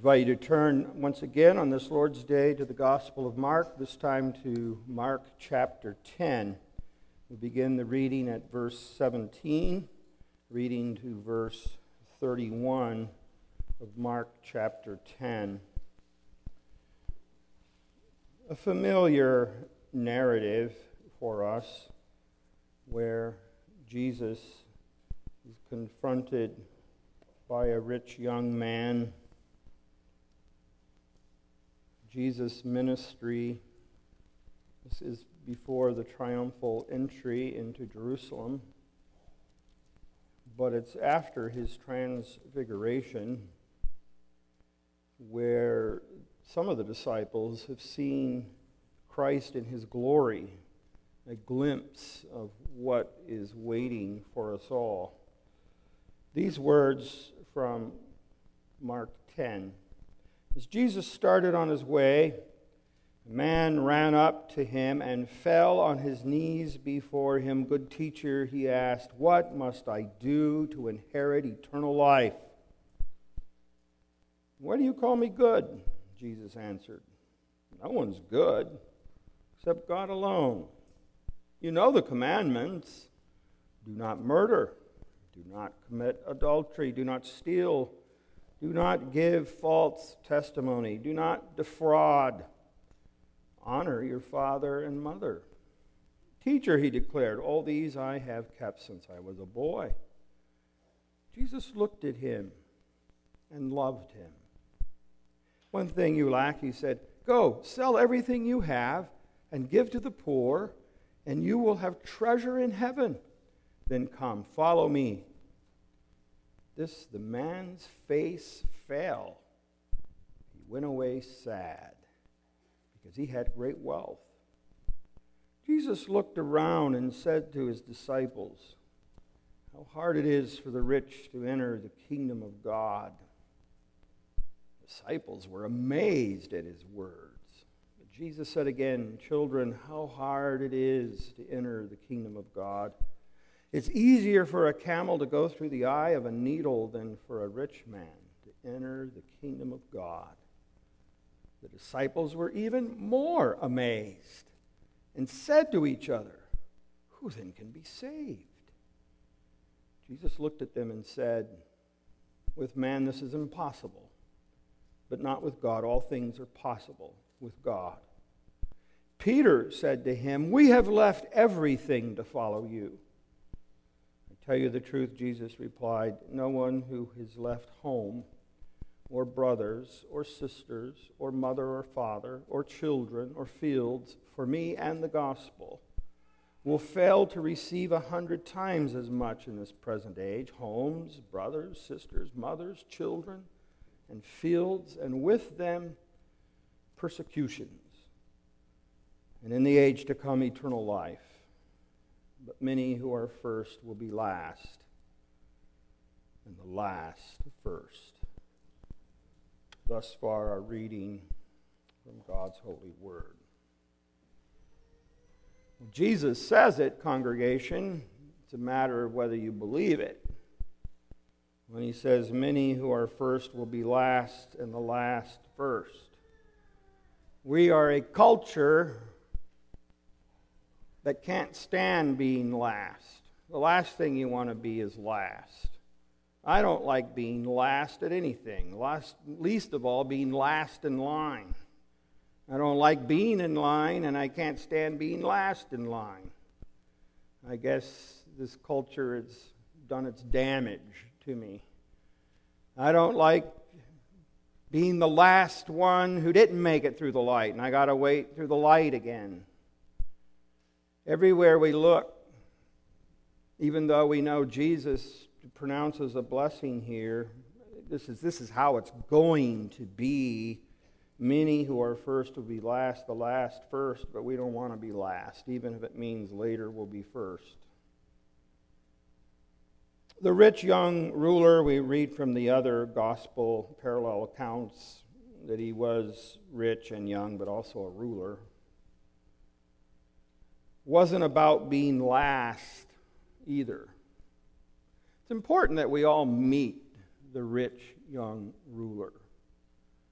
invite you to turn once again on this Lord's Day to the Gospel of Mark, this time to Mark chapter 10. We begin the reading at verse 17, reading to verse 31 of Mark chapter 10. A familiar narrative for us where Jesus is confronted by a rich young man. Jesus' ministry, this is before the triumphal entry into Jerusalem, but it's after his transfiguration where some of the disciples have seen Christ in his glory, a glimpse of what is waiting for us all. These words from Mark 10. As Jesus started on his way, a man ran up to him and fell on his knees before him. "Good teacher," he asked, "what must I do to inherit eternal life?" "Why do you call me good?" Jesus answered. "No one's good except God alone. You know the commandments. Do not murder. Do not commit adultery. Do not steal. Do not give false testimony. Do not defraud. Honor your father and mother." "Teacher," he declared, "all these I have kept since I was a boy." Jesus looked at him and loved him. "One thing you lack," he said. "Go, sell everything you have and give to the poor, and you will have treasure in heaven. Then come, follow me." The man's face fell. He went away sad because he had great wealth. Jesus looked around and said to his disciples, "How hard it is for the rich to enter the kingdom of God." The disciples were amazed at his words. But Jesus said again, "Children, how hard it is to enter the kingdom of God. It's easier for a camel to go through the eye of a needle than for a rich man to enter the kingdom of God." The disciples were even more amazed and said to each other, "Who then can be saved?" Jesus looked at them and said, "With man this is impossible, but not with God. All things are possible with God." Peter said to him, "We have left everything to follow you." "Tell you the truth," Jesus replied, "no one who has left home or brothers or sisters or mother or father or children or fields for me and the gospel will fail to receive 100 times as much in this present age, homes, brothers, sisters, mothers, children, and fields, and with them persecutions, and in the age to come eternal life. But many who are first will be last, and the last first." Thus far our reading from God's holy word. When Jesus says it, congregation, it's a matter of whether you believe it. When he says many who are first will be last, and the last first. We are a culture that can't stand being last. The last thing you want to be is last. I don't like being last at anything, least of all being last in line. I don't like being in line, and I can't stand being last in line. I guess this culture has done its damage to me. I don't like being the last one who didn't make it through the light, and I got to wait through the light again. Everywhere we look, even though we know Jesus pronounces a blessing here, this is how it's going to be. Many who are first will be last, the last first, but we don't want to be last, even if it means later we'll be first. The rich young ruler, we read from the other gospel parallel accounts that he was rich and young, but also a ruler. Wasn't about being last either. It's important that we all meet the rich young ruler.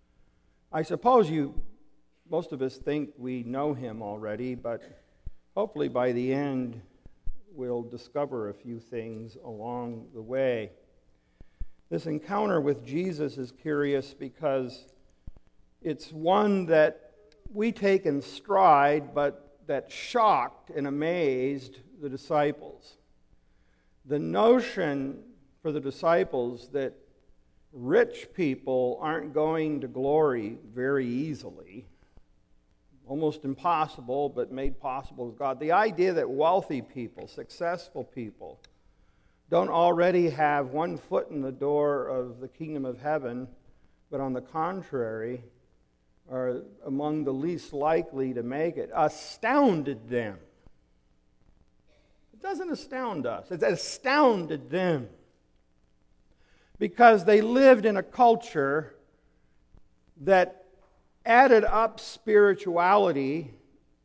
I suppose most of us think we know him already, but hopefully by the end we'll discover a few things along the way. This encounter with Jesus is curious because it's one that we take in stride, but that shocked and amazed the disciples. The notion for the disciples that rich people aren't going to glory very easily, almost impossible, but made possible with God. The idea that wealthy people, successful people, don't already have one foot in the door of the kingdom of heaven, but on the contrary, are among the least likely to make it, astounded them. It doesn't astound us. It astounded them. Because they lived in a culture that added up spirituality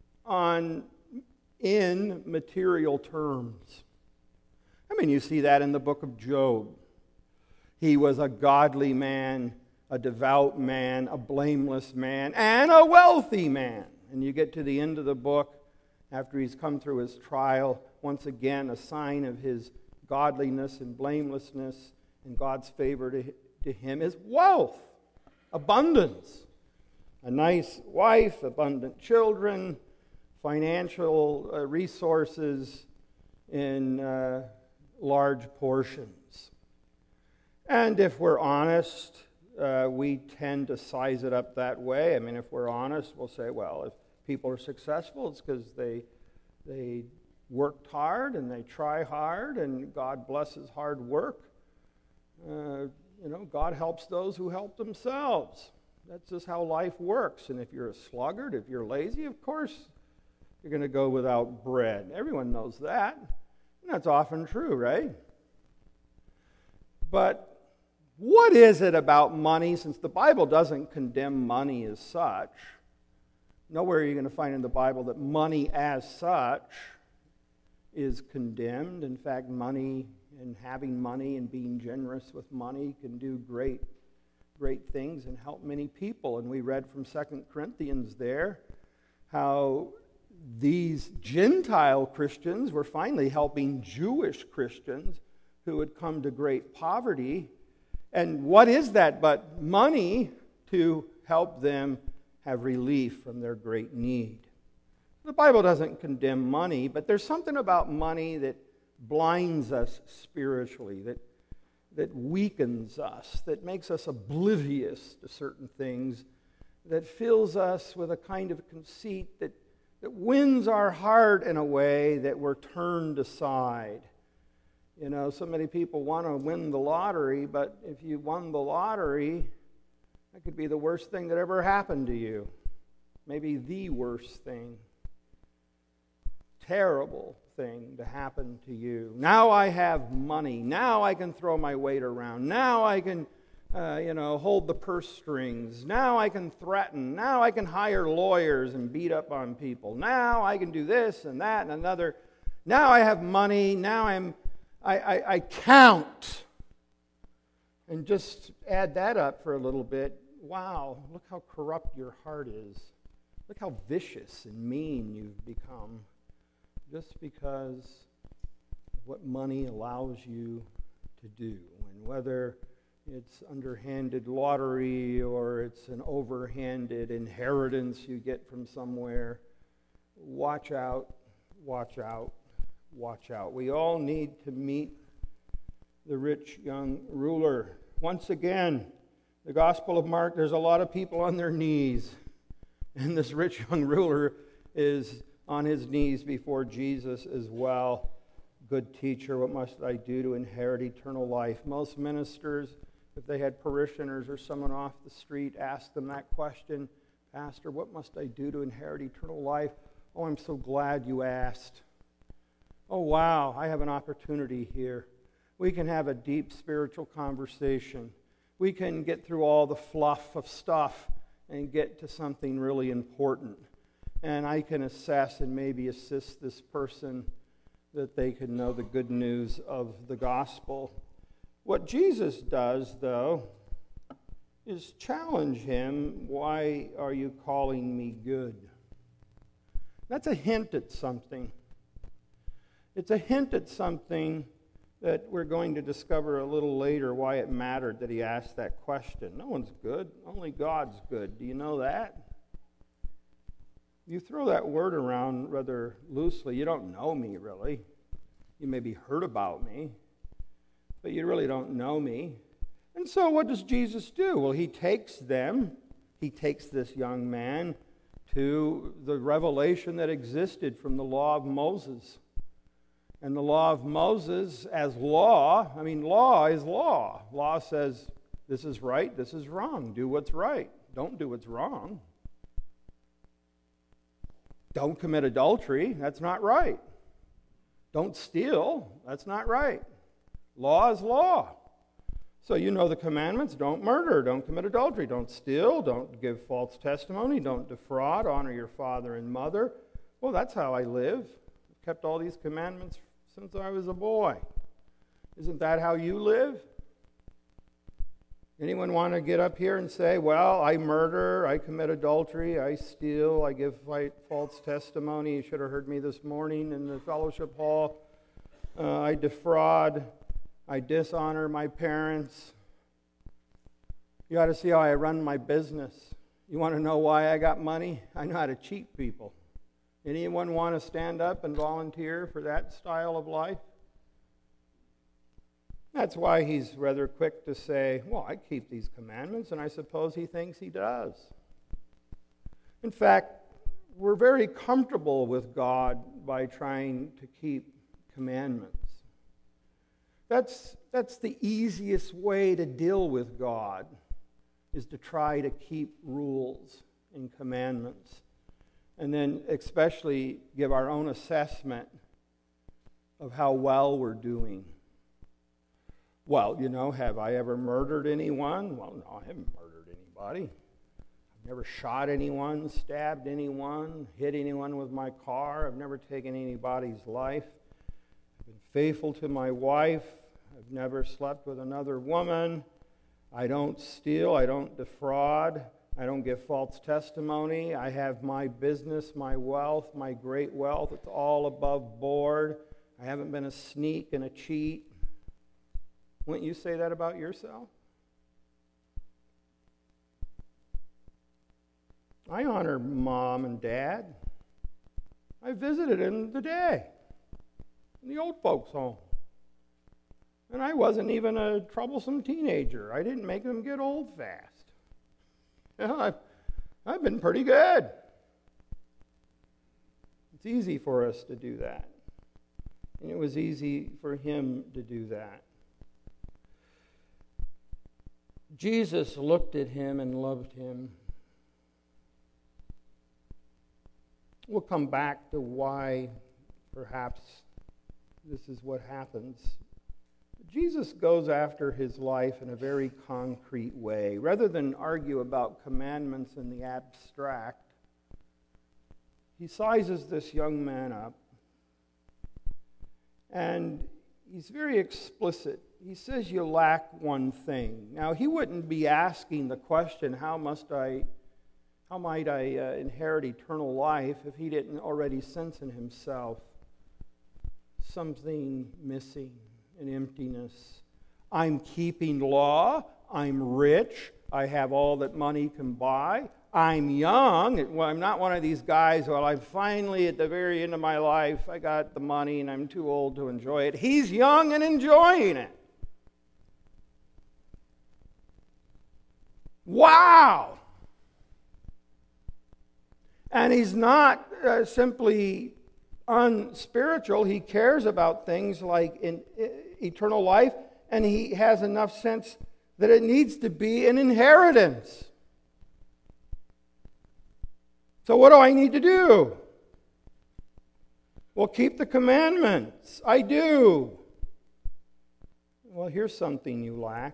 in material terms. I mean, you see that in the book of Job. He was a godly man, a devout man, a blameless man, and a wealthy man. And you get to the end of the book, after he's come through his trial, once again a sign of his godliness and blamelessness and God's favor to him is wealth, abundance. A nice wife, abundant children, financial resources in large portions. And if we're honest, we tend to size it up that way. I mean, if we're honest, we'll say, well, if people are successful, it's because they worked hard and they try hard, and God blesses hard work. God helps those who help themselves. That's just how life works. And if you're a sluggard, if you're lazy, of course you're going to go without bread. Everyone knows that. And that's often true, right? But what is it about money, since the Bible doesn't condemn money as such? Nowhere are you going to find in the Bible that money as such is condemned. In fact, money and having money and being generous with money can do great things and help many people. And we read from 2 Corinthians there how these Gentile Christians were finally helping Jewish Christians who had come to great poverty. And what is that but money to help them have relief from their great need? The Bible doesn't condemn money, but there's something about money that blinds us spiritually, that weakens us, that makes us oblivious to certain things, that fills us with a kind of conceit that wins our heart in a way that we're turned aside. You know, so many people want to win the lottery, but if you won the lottery, that could be the worst thing that ever happened to you. Maybe the worst thing. Terrible thing to happen to you. Now I have money. Now I can throw my weight around. Now I can, hold the purse strings. Now I can threaten. Now I can hire lawyers and beat up on people. Now I can do this and that and another. Now I have money. Now I count. And just add that up for a little bit. Wow, look how corrupt your heart is. Look how vicious and mean you've become. Just because of what money allows you to do. And whether it's underhanded lottery or it's an overhanded inheritance you get from somewhere, watch out, watch out, watch out. We all need to meet the rich young ruler. Once again, the Gospel of Mark, there's a lot of people on their knees. And this rich young ruler is on his knees before Jesus as well. Good teacher, what must I do to inherit eternal life? Most ministers, if they had parishioners or someone off the street, asked them that question. Pastor, what must I do to inherit eternal life? Oh, I'm so glad you asked. Oh, wow, I have an opportunity here. We can have a deep spiritual conversation. We can get through all the fluff of stuff and get to something really important. And I can assess and maybe assist this person that they can know the good news of the gospel. What Jesus does, though, is challenge him, why are you calling me good? That's a hint at something. It's a hint at something that we're going to discover a little later why it mattered that he asked that question. No one's good. Only God's good. Do you know that? You throw that word around rather loosely. You don't know me, really. You maybe heard about me, but you really don't know me. And so what does Jesus do? Well, he takes this young man to the revelation that existed from the law of Moses. And the law of Moses as law, law is law. Law says, this is right, this is wrong. Do what's right. Don't do what's wrong. Don't commit adultery. That's not right. Don't steal. That's not right. Law is law. So you know the commandments. Don't murder. Don't commit adultery. Don't steal. Don't give false testimony. Don't defraud. Honor your father and mother. Well, that's how I live. I've kept all these commandments since I was a boy. Isn't that how you live? Anyone want to get up here and say, well, I murder, I commit adultery, I steal, I give false testimony. You should have heard me this morning in the fellowship hall. I defraud, I dishonor my parents. You ought to see how I run my business. You want to know why I got money? I know how to cheat people. Anyone want to stand up and volunteer for that style of life? That's why he's rather quick to say, well, I keep these commandments, and I suppose he thinks he does. In fact, we're very comfortable with God by trying to keep commandments. That's the easiest way to deal with God, is to try to keep rules and commandments. And then especially give our own assessment of how well we're doing. Well, have I ever murdered anyone? Well, no, I haven't murdered anybody. I've never shot anyone, stabbed anyone, hit anyone with my car. I've never taken anybody's life. I've been faithful to my wife. I've never slept with another woman. I don't steal. I don't defraud. I don't give false testimony. I have my business, my wealth, my great wealth. It's all above board. I haven't been a sneak and a cheat. Wouldn't you say that about yourself? I honor mom and dad. I visited in the day in the old folks' home. And I wasn't even a troublesome teenager. I didn't make them get old fast. I've been pretty good. It's easy for us to do that. And it was easy for him to do that. Jesus looked at him and loved him. We'll come back to why perhaps this is what happens. Jesus goes after his life in a very concrete way. Rather than argue about commandments in the abstract, he sizes this young man up, and he's very explicit. He says you lack one thing. Now, he wouldn't be asking the question, how might I inherit eternal life, if he didn't already sense in himself something missing, an emptiness. I'm keeping law. I'm rich. I have all that money can buy. I'm young. Well, I'm not one of these guys, well, I'm finally at the very end of my life, I got the money and I'm too old to enjoy it. He's young and enjoying it. Wow! And he's not simply unspiritual. He cares about things like eternal life, and he has enough sense that it needs to be an inheritance. So what do I need to do? Well, keep the commandments. I do. Well, here's something you lack.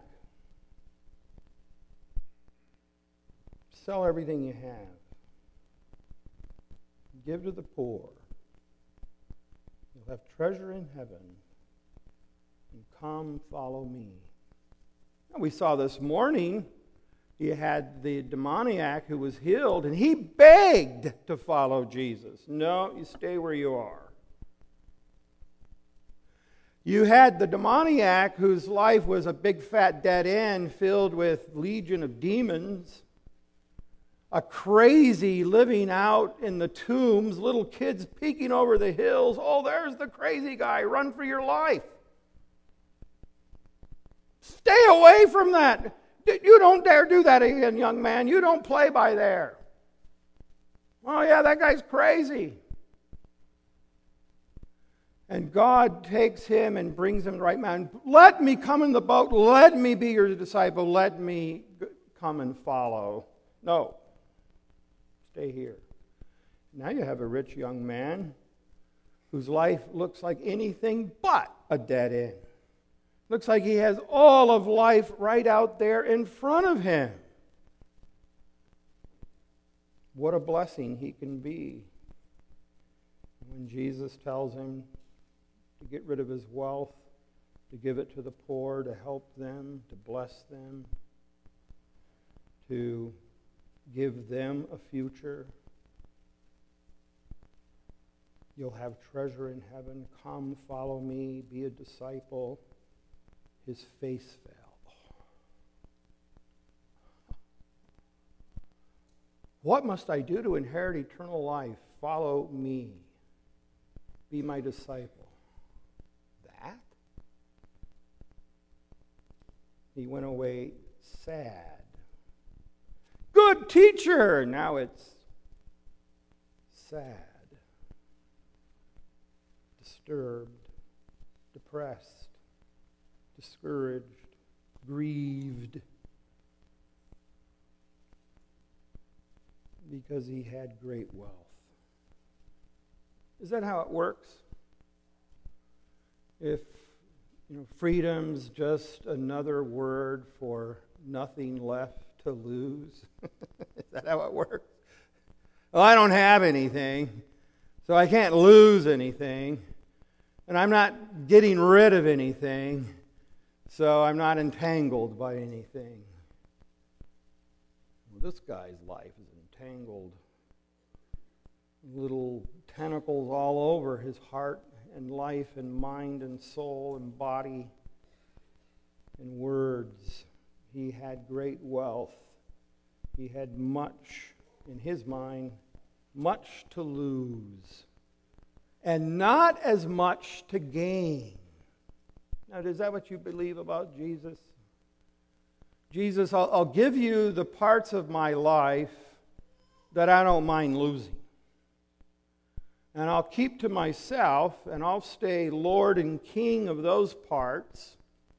Sell everything you have. Give to the poor. You'll have treasure in heaven. And come, follow me. And we saw this morning, He had the demoniac who was healed, and he begged to follow Jesus. No, you stay where you are. You had the demoniac whose life was a big fat dead end filled with legion of demons. A crazy living out in the tombs, little kids peeking over the hills. Oh, there's the crazy guy. Run for your life. Stay away from that. You don't dare do that again, young man. You don't play by there. Oh, yeah, that guy's crazy. And God takes him and brings him to the right man. Let me come in the boat. Let me be your disciple. Let me come and follow. No. Stay here. Now you have a rich young man whose life looks like anything but a dead end. Looks like he has all of life right out there in front of him. What a blessing he can be. When Jesus tells him to get rid of his wealth, to give it to the poor, to help them, to bless them, to give them a future. You'll have treasure in heaven. Come, follow me, be a disciple. His face fell. What must I do to inherit eternal life? Follow me. Be my disciple. That? He went away sad. Good teacher! Now it's sad, disturbed, depressed, discouraged, grieved, because he had great wealth. Is that how it works? If freedom's just another word for nothing left to lose? Is that how it works? Well, I don't have anything, so I can't lose anything, and I'm not getting rid of anything, so I'm not entangled by anything. Well, this guy's life is entangled. Little tentacles all over his heart and life and mind and soul and body and words. He had great wealth. He had much, in his mind, much to lose, and not as much to gain. Now, is that what you believe about Jesus? Jesus, I'll give you the parts of my life that I don't mind losing. And I'll keep to myself, and I'll stay Lord and King of those parts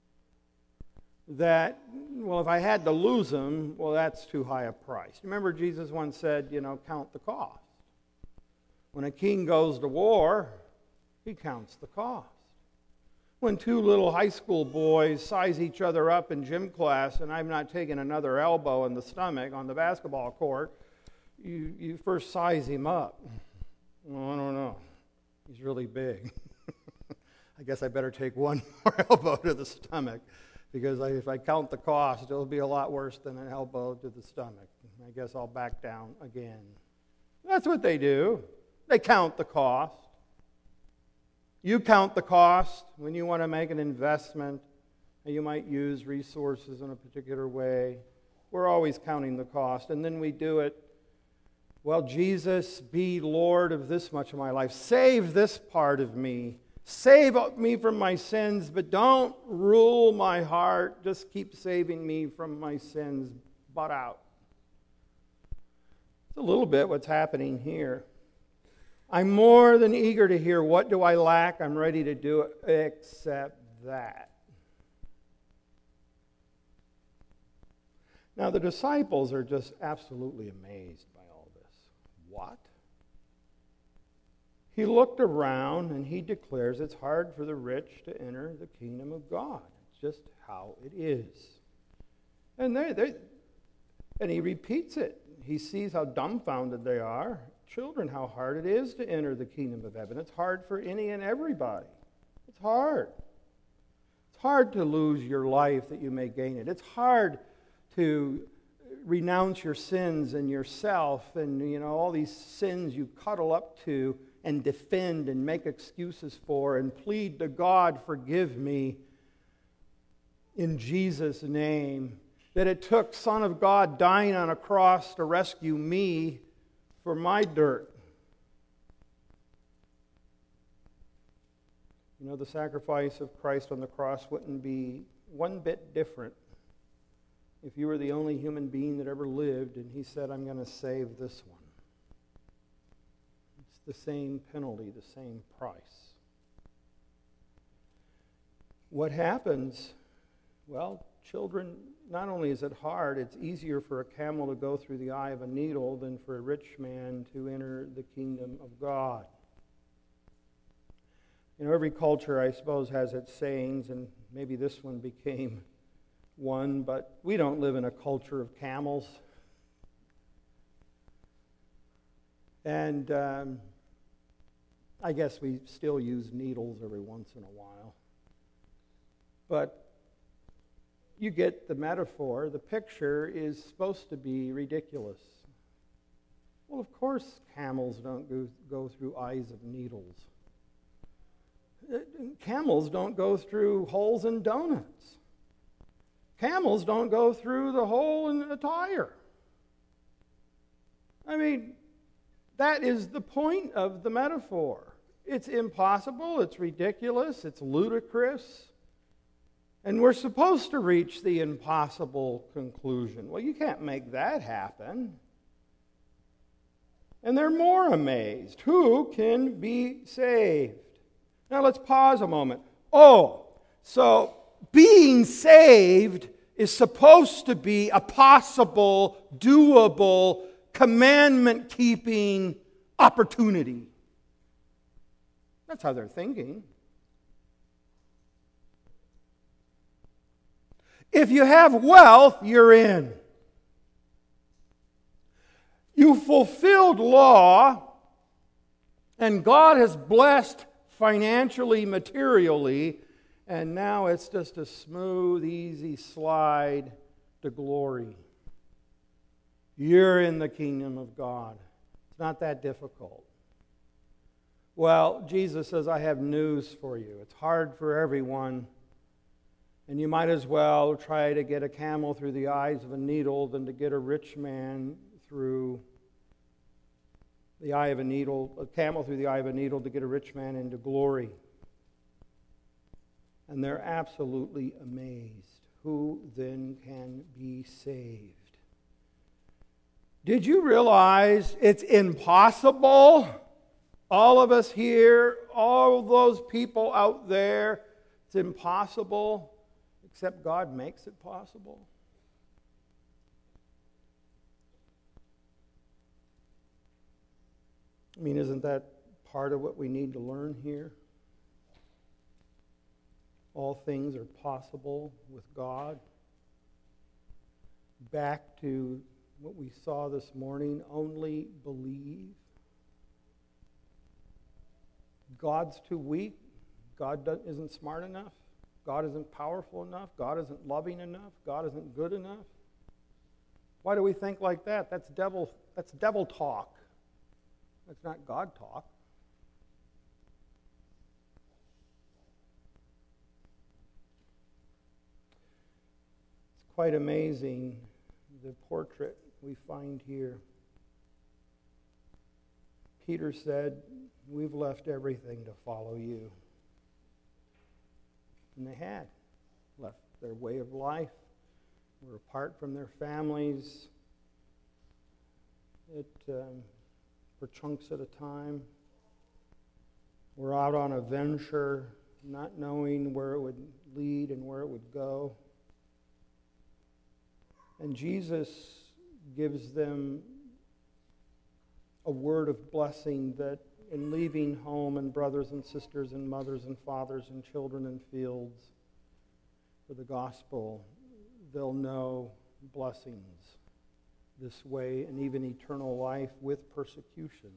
that, well, if I had to lose them, well, that's too high a price. Remember, Jesus once said, count the cost. When a king goes to war, he counts the cost. When two little high school boys size each other up in gym class, and I'm not taking another elbow in the stomach on the basketball court, you first size him up. Well, I don't know. He's really big. I guess I better take one more elbow to the stomach, because if I count the cost, it'll be a lot worse than an elbow to the stomach. I guess I'll back down again. That's what they do. They count the cost. You count the cost when you want to make an investment, and you might use resources in a particular way. We're always counting the cost, and then we do it. Well, Jesus, be Lord of this much of my life. Save this part of me. Save me from my sins, but don't rule my heart. Just keep saving me from my sins. Butt out. It's a little bit what's happening here. I'm more than eager to hear, what do I lack? I'm ready to do it, except that. Now, the disciples are just absolutely amazed by all this. What? He looked around and he declares it's hard for the rich to enter the kingdom of God. It's just how it is. And he repeats it. He sees how dumbfounded they are. Children, how hard it is to enter the kingdom of heaven. It's hard for any and everybody. It's hard. It's hard to lose your life that you may gain it. It's hard to renounce your sins and yourself and, all these sins you cuddle up to and defend and make excuses for and plead to God, forgive me in Jesus' name. That it took Son of God dying on a cross to rescue me for my dirt. The sacrifice of Christ on the cross wouldn't be one bit different if you were the only human being that ever lived and he said, I'm going to save this one. It's the same penalty, the same price. What happens? Well, children, not only is it hard, it's easier for a camel to go through the eye of a needle than for a rich man to enter the kingdom of God. Every culture, I suppose, has its sayings, and maybe this one became one, but we don't live in a culture of camels. And I guess we still use needles every once in a while. But you get the metaphor. The picture is supposed to be ridiculous. Well, of course camels don't go through eyes of needles. Camels don't go through holes in donuts. Camels don't go through the hole in a tire. I mean, that is the point of the metaphor. It's impossible, it's ridiculous, it's ludicrous, and we're supposed to reach the impossible conclusion. Well, you can't make that happen. And they're more amazed. Who can be saved? Now let's pause a moment. So being saved is supposed to be a possible, doable, commandment-keeping opportunity. That's how they're thinking. If you have wealth, you're in. You fulfilled law, and God has blessed financially, materially, and now it's just a smooth, easy slide to glory. You're in the kingdom of God. It's not that difficult. Well, Jesus says, I have news for you. It's hard for everyone, and you might as well try to get a camel through the eyes of a needle than to get a rich man through the eye of a needle, a camel through the eye of a needle to get a rich man into glory. And they're absolutely amazed. Who then can be saved? Did you realize it's impossible? All of us here, all those people out there, it's impossible, except God makes it possible. I mean, isn't that part of what we need to learn here? All things are possible with God. Back to what we saw this morning, only believe. God's too weak. God isn't smart enough. God isn't powerful enough. God isn't loving enough. God isn't good enough. Why do we think like that? That's devil talk. That's not God talk. It's quite amazing, the portrait we find here. Peter said, we've left everything to follow you. And they had left their way of life, were apart from their families for chunks at a time. We're out on a venture, not knowing where it would lead and where it would go. And Jesus gives them a word of blessing that in leaving home and brothers and sisters and mothers and fathers and children and fields for the gospel, they'll know blessings this way and even eternal life with persecutions.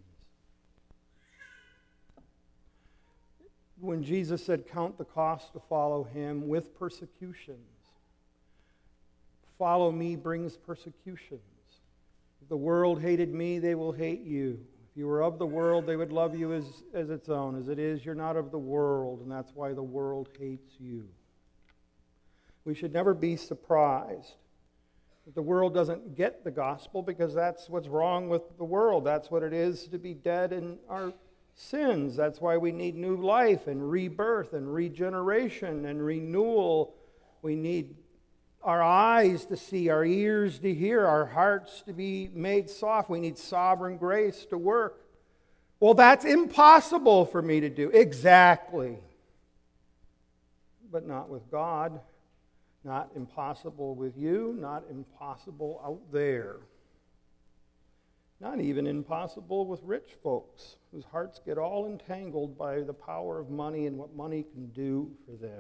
When Jesus said, count the cost to follow him with persecutions, follow me brings persecutions. If the world hated me, they will hate you. If you were of the world, they would love you as its own. As it is, you're not of the world, and that's why the world hates you. We should never be surprised that the world doesn't get the gospel, because that's what's wrong with the world. That's what it is to be dead in our sins. That's why we need new life and rebirth and regeneration and renewal. We need our eyes to see, our ears to hear, our hearts to be made soft. We need sovereign grace to work. Well, that's impossible for me to do. Exactly. But not with God. Not impossible with you. Not impossible out there. Not even impossible with rich folks whose hearts get all entangled by the power of money and what money can do for them.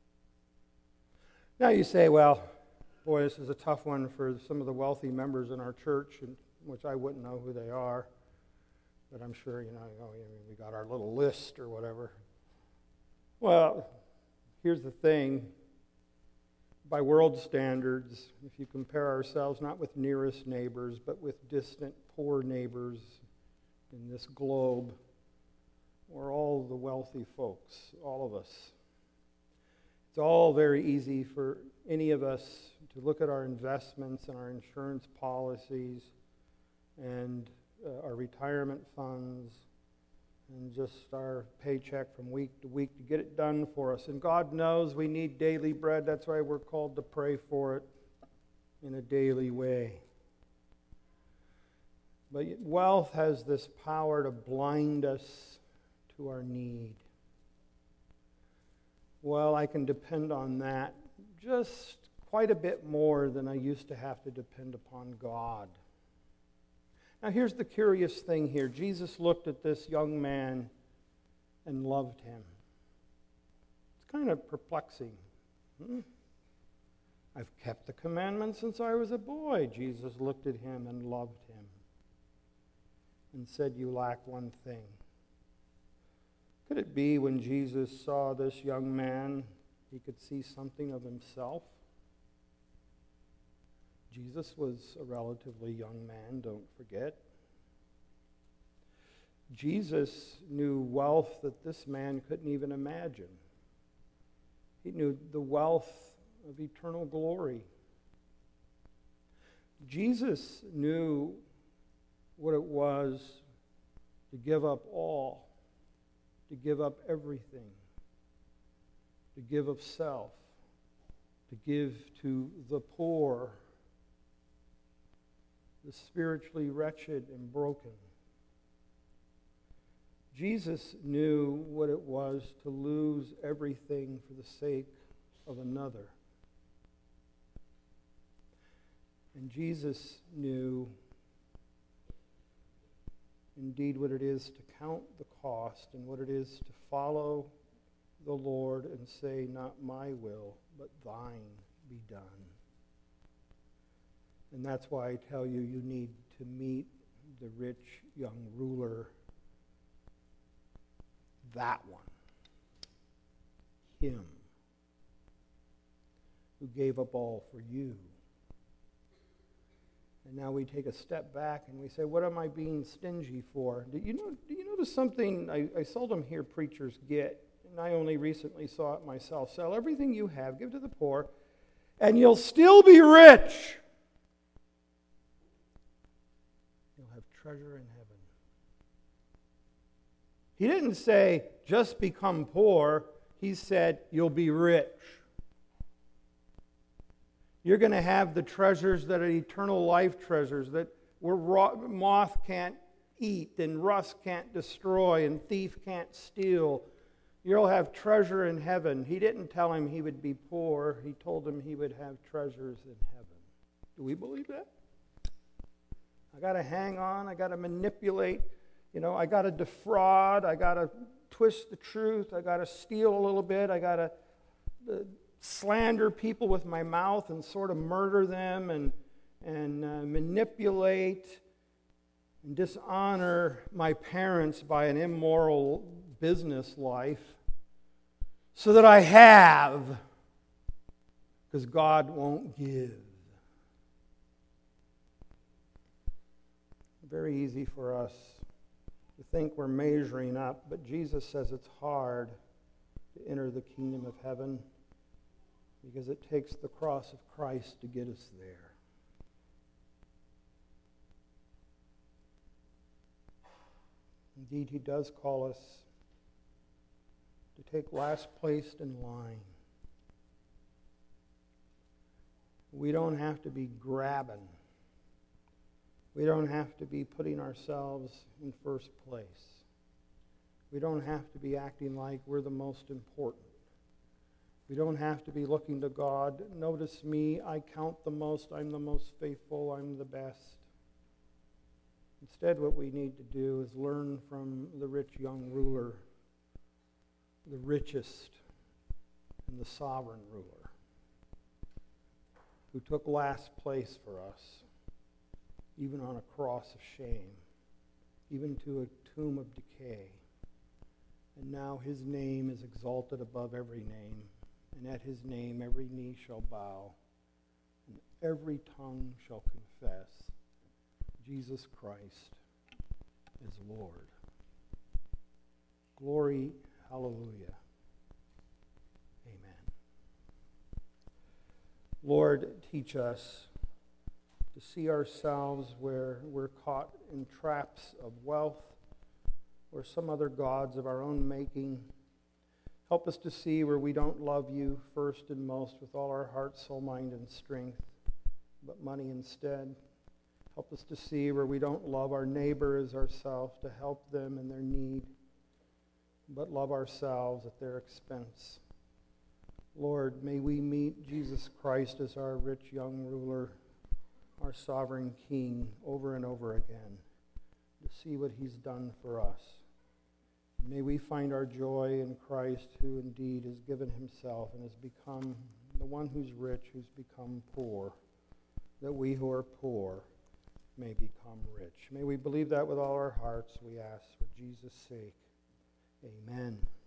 Now you say, well, boy, this is a tough one for some of the wealthy members in our church, which I wouldn't know who they are, but I'm sure, we got our little list or whatever. Well, here's the thing. By world standards, if you compare ourselves not with nearest neighbors, but with distant, poor neighbors in this globe, we're all the wealthy folks, all of us. It's all very easy for any of us to look at our investments and our insurance policies and our retirement funds and just our paycheck from week to week to get it done for us. And God knows we need daily bread. That's why we're called to pray for it in a daily way. But wealth has this power to blind us to our need. Well, I can depend on that just quite a bit more than I used to have to depend upon God. Now, here's the curious thing here. Jesus looked at this young man and loved him. It's kind of perplexing. I've kept the commandments since I was a boy. Jesus looked at him and loved him and said, you lack one thing. Could it be when Jesus saw this young man, he could see something of himself? Jesus was a relatively young man, don't forget. Jesus knew wealth that this man couldn't even imagine. He knew the wealth of eternal glory. Jesus knew what it was to give up all, to give up everything, to give of self, to give to the poor, the spiritually wretched and broken. Jesus knew what it was to lose everything for the sake of another. And Jesus knew indeed what it is to count the cost and what it is to follow the Lord and say, not my will, but thine be done. And that's why I tell you, you need to meet the rich young ruler. That one. Him. Who gave up all for you. And now we take a step back and we say, what am I being stingy for? Do you notice something I seldom hear preachers get, and I only recently saw it myself? Sell everything you have, give to the poor, and you'll still be rich. Treasure in heaven. He didn't say, just become poor. He said, you'll be rich. You're going to have the treasures that are eternal life treasures that moth can't eat and rust can't destroy and thief can't steal. You'll have treasure in heaven. He didn't tell him he would be poor. He told him he would have treasures in heaven. Do we believe that? I got to hang on. I got to manipulate. I got to defraud. I got to twist the truth. I got to steal a little bit. I got to slander people with my mouth and sort of murder them and manipulate and dishonor my parents by an immoral business life so that I have, because God won't give. very easy for us to think we're measuring up, but Jesus says it's hard to enter the kingdom of heaven because it takes the cross of Christ to get us there. Indeed, he does call us to take last place in line. We don't have to be grabbing. We don't have to be putting ourselves in first place. We don't have to be acting like we're the most important. We don't have to be looking to God. Notice me, I count the most, I'm the most faithful, I'm the best. Instead, what we need to do is learn from the rich young ruler, the richest and the sovereign ruler, who took last place for us, even on a cross of shame, even to a tomb of decay. And now his name is exalted above every name, and at his name every knee shall bow, and every tongue shall confess Jesus Christ is Lord. Glory, hallelujah. Amen. Lord, teach us to see ourselves where we're caught in traps of wealth or some other gods of our own making. Help us to see where we don't love you first and most with all our heart, soul, mind, and strength, but money instead. Help us to see where we don't love our neighbor as ourselves, to help them in their need, but love ourselves at their expense. Lord, may we meet Jesus Christ as our rich young ruler, our sovereign King, over and over again, to see what he's done for us. May we find our joy in Christ, who indeed has given himself and has become the one who's rich, who's become poor, that we who are poor may become rich. May we believe that with all our hearts, we ask for Jesus' sake. Amen.